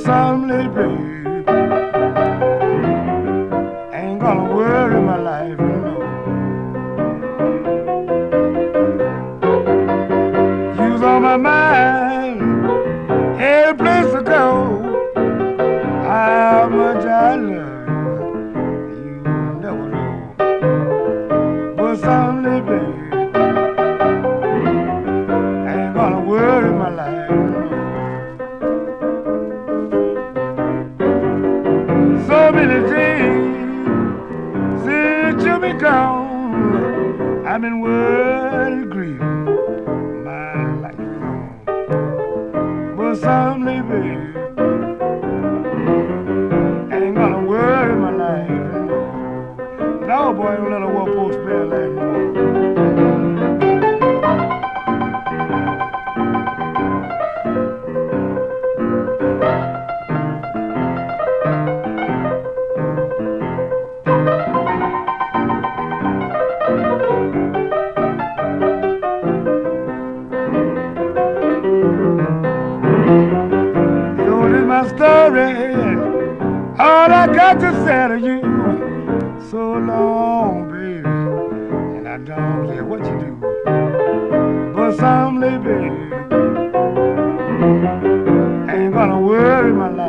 someday, babe, ain't gonna worry my life, you know. You's on my mind, every place to go. How much I love you, you never know. But someday, babe, ain't gonna worry my life, you know. So many days since you been gone, I've been worried, grieving my life long. But someday, babe, ain't gonna worry my life anymore. No, boy, ain't gonna let a war post spell that anymore. So this my story. All I got to say to you, so long, baby, and I don't care what you do. But someday, baby, ain't gonna worry my life.